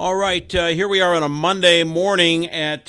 All right, here we are on a Monday morning at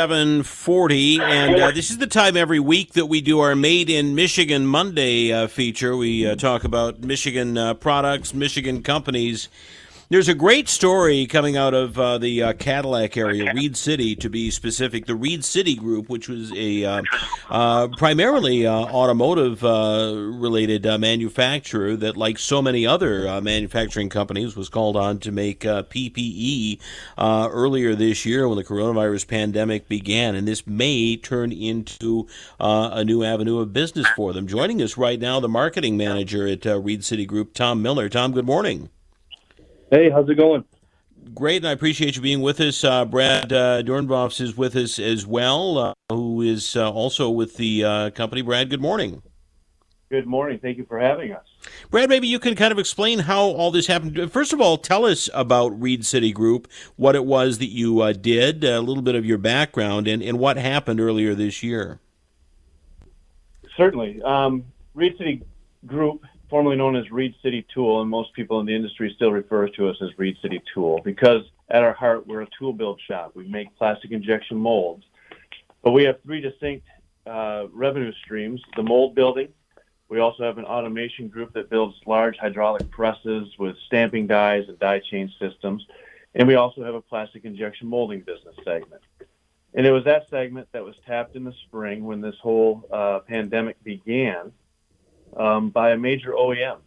7:40, and this is the time every week that we do our Made in Michigan Monday feature. We talk about Michigan products, Michigan companies. There's a great story coming out of the Cadillac area, Reed City to be specific. The Reed City Group, which was a primarily automotive related manufacturer that, like so many other manufacturing companies, was called on to make PPE earlier this year when the coronavirus pandemic began. And this may turn into a new avenue of business for them. Joining us right now, the marketing manager at Reed City Group, Tom Miller. Tom, good morning. Hey, how's it going? Great, and I appreciate you being with us. Brad Dornbos is with us as well, who is also with the company. Brad, good morning. Good morning. Thank you for having us. Brad, maybe you can kind of explain how all this happened. First of all, tell us about Reed City Group, what it was that you did, a little bit of your background, and what happened earlier this year. Certainly. Reed City Group, formerly known as Reed City Tool, and most people in the industry still refer to us as Reed City Tool because at our heart, we're a tool build shop. We make plastic injection molds, but we have three distinct revenue streams. The mold building. We also have an automation group that builds large hydraulic presses with stamping dies and die chain systems. And we also have a plastic injection molding business segment. And it was that segment that was tapped in the spring when this whole pandemic began by a major OEM,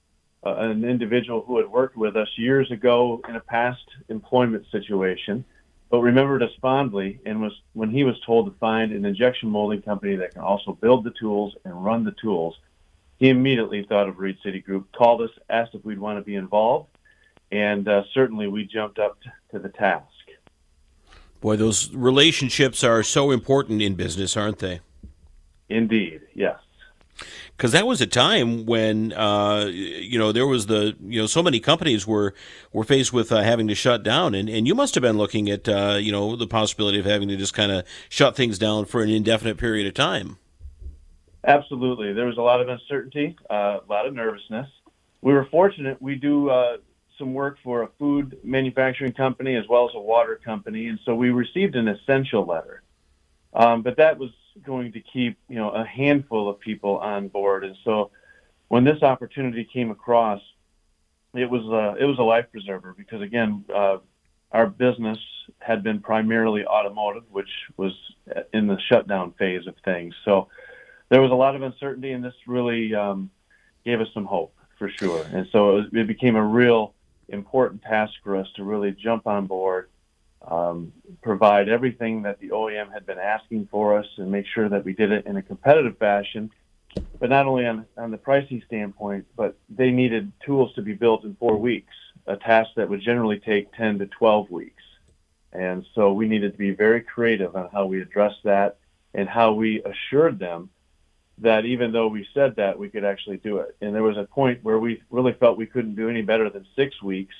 an individual who had worked with us years ago in a past employment situation, but remembered us fondly and was when he was told to find an injection molding company that can also build the tools and run the tools, he immediately thought of Reed City Group, called us, asked if we'd want to be involved, and certainly we jumped up to the task. Boy, those relationships are so important in business, aren't they? Indeed, yes. Because that was a time when there was so many companies were faced with having to shut down, and you must have been looking at the possibility of having to just kind of shut things down for an indefinite period of time. Absolutely. There was a lot of uncertainty, a lot of nervousness. We were fortunate. We do some work for a food manufacturing company as well as a water company, and so we received an essential letter. But that was going to keep a handful of people on board, and so when this opportunity came across, it was a life preserver because again, our business had been primarily automotive, which was in the shutdown phase of things. So there was a lot of uncertainty, and this really gave us some hope for sure. And so it became a real important task for us to really jump on board, provide everything that the OEM had been asking for us, and make sure that we did it in a competitive fashion. But not only on the pricing standpoint, but they needed tools to be built in 4 weeks, a task that would generally take 10 to 12 weeks. And so we needed to be very creative on how we addressed that and how we assured them that even though we said that, we could actually do it. And there was a point where we really felt we couldn't do any better than 6 weeks.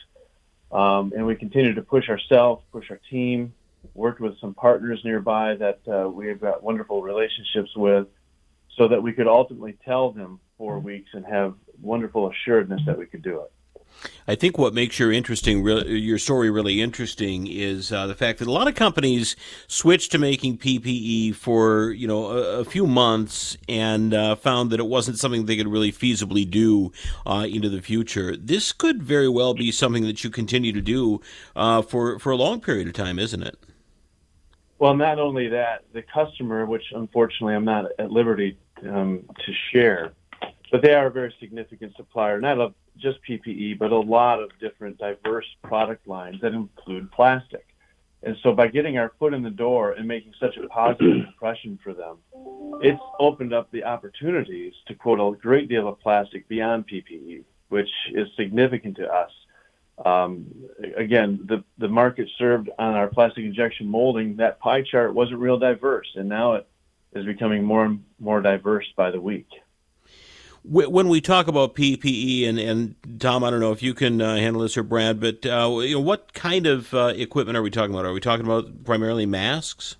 And we continued to push ourselves, push our team, worked with some partners nearby that we have got wonderful relationships with so that we could ultimately tell them 4 weeks and have wonderful assuredness that we could do it. I think what makes your story really interesting is the fact that a lot of companies switched to making PPE for a few months and found that it wasn't something they could really feasibly do into the future. This could very well be something that you continue to do for a long period of time, isn't it? Well, not only that, the customer, which unfortunately I'm not at liberty to share, but they are a very significant supplier, not of just PPE, but a lot of different diverse product lines that include plastic. And so by getting our foot in the door and making such a positive impression for them, it's opened up the opportunities to quote a great deal of plastic beyond PPE, which is significant to us. Again, the market served on our plastic injection molding, that pie chart wasn't real diverse, and now it is becoming more and more diverse by the week. When we talk about PPE, and Tom, I don't know if you can handle this or Brad, but what kind of equipment are we talking about? Are we talking about primarily masks?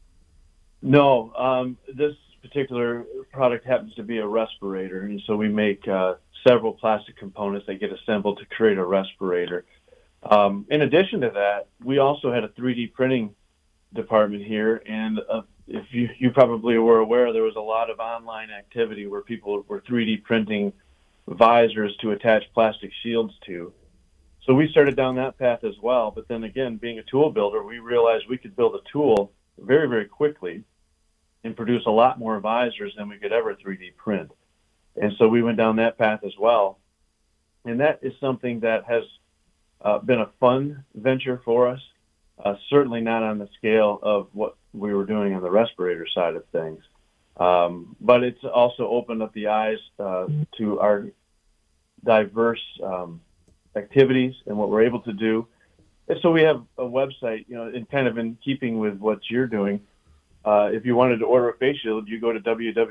No, this particular product happens to be a respirator, and so we make several plastic components that get assembled to create a respirator. In addition to that, we also had a 3D printing department here, and if you probably were aware, there was a lot of online activity where people were 3D printing visors to attach plastic shields to. So we started down that path as well. But then again, being a tool builder, we realized we could build a tool very, very quickly and produce a lot more visors than we could ever 3D print. And so we went down that path as well. And that is something that has been a fun venture for us. Certainly not on the scale of what we were doing on the respirator side of things. But it's also opened up the eyes to our diverse activities and what we're able to do. And so we have a website, in kind of in keeping with what you're doing. If you wanted to order a face shield, you go to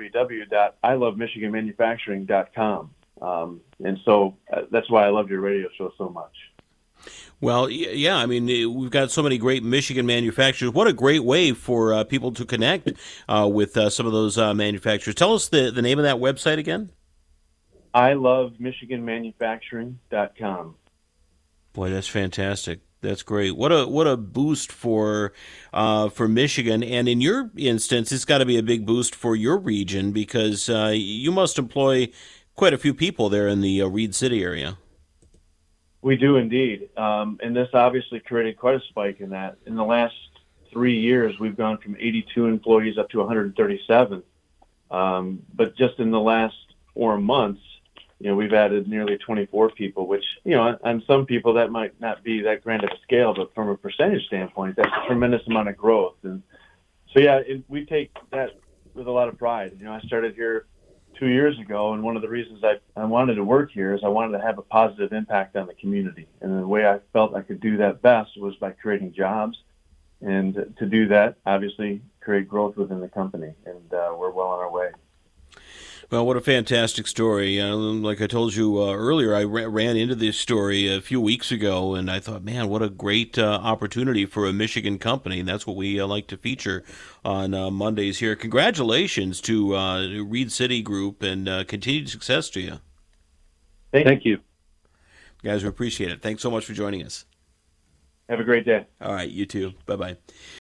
www.ilovemichiganmanufacturing.com. And so that's why I love your radio show so much. Well, yeah, I mean, we've got so many great Michigan manufacturers. What a great way for people to connect with some of those manufacturers. Tell us the name of that website again. ilovemichiganmanufacturing.com. Boy, that's fantastic. That's great. What a boost for Michigan, and in your instance, it's got to be a big boost for your region because you must employ quite a few people there in the Reed City area. We do indeed, and this obviously created quite a spike in that. In the last 3 years, we've gone from 82 employees up to 137. But just in the last 4 months, we've added nearly 24 people, which, on some people that might not be that grand of a scale, but from a percentage standpoint, that's a tremendous amount of growth. And so, yeah, we take that with a lot of pride. I started here 2 years ago, and one of the reasons I wanted to work here is I wanted to have a positive impact on the community. And the way I felt I could do that best was by creating jobs. And to do that, obviously, create growth within the company. And we're well on our way. Well, what a fantastic story. Like I told you earlier, I ran into this story a few weeks ago, and I thought, man, what a great opportunity for a Michigan company. And that's what we like to feature on Mondays here. Congratulations to Reed City Group, and continued success to you. Thank you. Guys, we appreciate it. Thanks so much for joining us. Have a great day. All right, you too. Bye-bye.